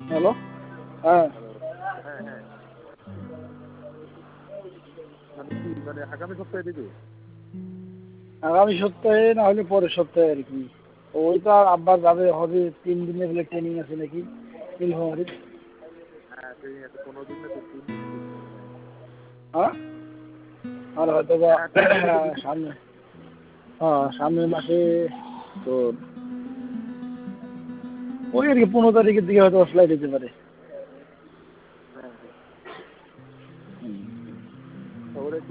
Hello. হ্যাঁ। Hello. হ্যাঁ, হ্যাঁ। মানে কি মানে আগামী সপ্তাহে দিবে? আগামী সপ্তাহে না হলে পরের সপ্তাহে আর কি। ওই তো আর আব্বা যাবে হবে 3 দিনের বলে ট্রেনিং আছে নাকি নীলফামারীর। হ্যাঁ, ট্রেনিং আছে 15 দিন না 3 দিন ট্রেনিং আছে। হ্যাঁ। হ্যাঁ। আর হয়তো বা হ্যাঁ, 15 থেকে 20 দিন। সামনে, হ্যাঁ সামনের মাসে তো ওই আর কি 15 তারিখের দিকে হয়তো ফ্লাইট হতে পারে।